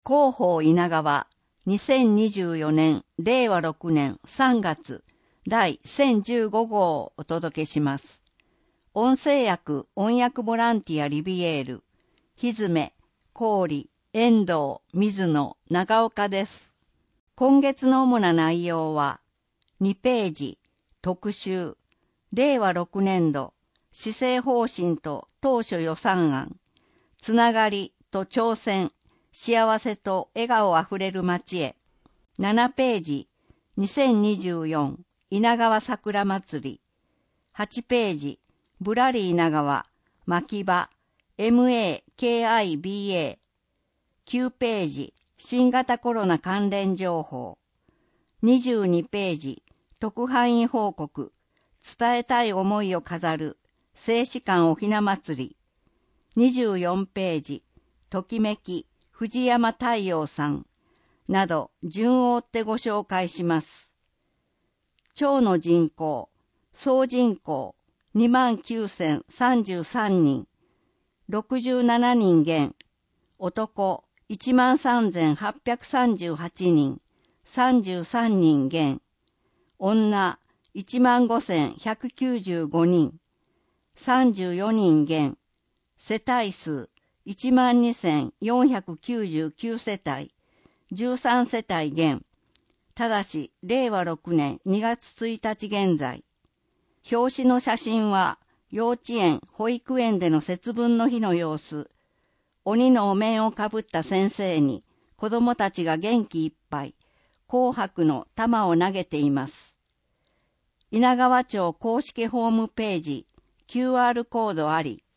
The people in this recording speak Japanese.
広報稲川2024年令和6年3月第1015号をお届けします。音声訳音訳ボランティアリビエール、ひずめ、郡、遠藤、水野、長岡です。今月の主な内容は、2ページ、特集、令和6年度、施政方針と当初予算案、つながりと挑戦、幸せと笑顔あふれる街へ。7ページ、2024稲川桜祭り。8ページ、ぶらり稲川、牧場、MAKIBA。9ページ、新型コロナ関連情報。22ページ、特派員報告、伝えたい思いを飾る、聖士館おひな祭り。24ページ、ときめき、藤山太陽さん、など順を追ってご紹介します。町の人口、総人口、29,033人、67人減、男、13,838人、33人減、女、15,195人、34人減、世帯数、12,499 世帯、13世帯減。ただし、令和6年2月1日現在。表紙の写真は、幼稚園、保育園での節分の日の様子。鬼のお面をかぶった先生に、子供たちが元気いっぱい、紅白の玉を投げています。稲川町公式ホームページ、QR コードあり、